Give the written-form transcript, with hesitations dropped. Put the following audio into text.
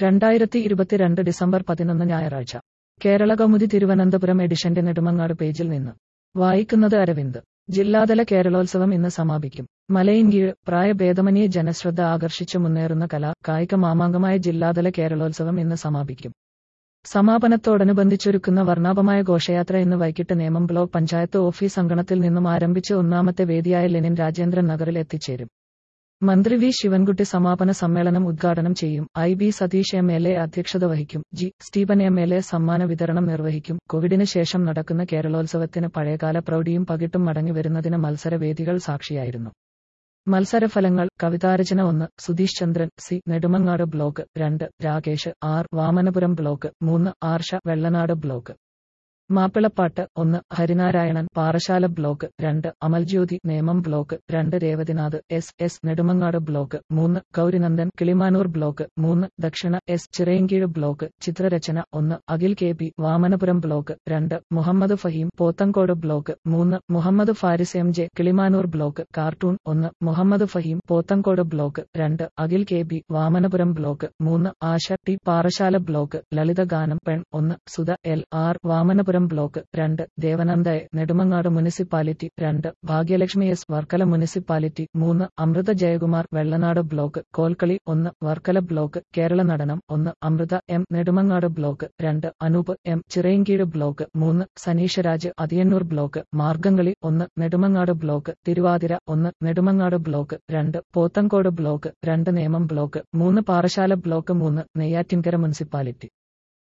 2022 December 11 ഞായറാഴ്ച. കേരളകൗമുദി തിരുവനന്തപുരം എഡിഷന്റെ നെടുമങ്ങാട് പേജിൽ നിന്ന് വായിക്കുന്നത് അരവിന്ദ്. ജില്ലാതല കേരളോത്സവം ഇന്ന് സമാപിക്കും. മലയിൻകീഴ് പ്രായഭേദമന്യേ ജനശ്രദ്ധ ആകർഷിച്ചു മുന്നേറുന്ന കലാ കായിക മാമാങ്കമായ ജില്ലാതല കേരളോത്സവം ഇന്ന് സമാപിക്കും. സമാപനത്തോടനുബന്ധിച്ചൊരുക്കുന്ന വർണ്ണാഭമായ ഘോഷയാത്ര ഇന്ന് വൈകിട്ട് നേമം ബ്ലോക്ക് പഞ്ചായത്ത് ഓഫീസ് അങ്കണത്തിൽ നിന്നും ആരംഭിച്ച് ഒന്നാമത്തെ വേദിയായ ലെനിൻ രാജേന്ദ്രൻ നഗറിൽ എത്തിച്ചേരും. മന്ത്രി വി ശിവൻകുട്ടി സമാപന സമ്മേളനം ഉദ്ഘാടനം ചെയ്യും. ബി സതീഷ് എം.എൽ.എ അധ്യക്ഷത വഹിക്കും. സ്റ്റീഫൻ എം.എൽ.എ സമ്മാന വിതരണം നിർവഹിക്കും. കോവിഡിന് ശേഷം നടക്കുന്ന കേരളോത്സവത്തിന് പഴയകാല പ്രൗഢിയും പകിട്ടും മടങ്ങിവരുന്നതിന് മത്സരവേദികൾ സാക്ഷിയായിരുന്നു. മത്സരഫലങ്ങൾ: കവിതാരചന 1 Sudheesh Chandran C, Nedumangad block 2 Rakesh R, Vamanapuram block 3 Arsha, Vellanad block. Mappilappattu 1 Harinarayanan, Parassala block 2 Amaljyothi, Nemom block 2 Revathinath S, Nedumangad block 3 Gaurinandan, Kilimanoor block 3 Dakshina S, Chirayinkeezhu block. ചിത്രരചന 1 Akhil K P, Vamanapuram block 2 Muhammad Faheem, Pothencode block 3 Muhammad Faris M J, Kilimanoor block. Cartoon 1 Muhammad Faheem, Pothencode block 2 Akhil K P, Vamanapuram block 3 Asha T, Parassala block. ലളിതഗാനം പെൺ 1 Sudha L R, Vamanapuram block 2 Devananda A, Nedumangad municipality 2 Bhagyalakshmi S, Varkala municipality 3 Amrutha Jayakumar, Vellanad block. Kolkali 1 Varkala block. Kerala Natanam 1 Amrutha M, Nedumangad block 2 Anoop M, Chirayinkeezhu block 3 Saneesharaj, Athiyannoor block. Margamkali 1 Nedumangad block. Thiruvathira 1 Nedumangad block 2 Pothencode block 2 Nemom block 3 Parassala block 3 Neyyattinkara municipality.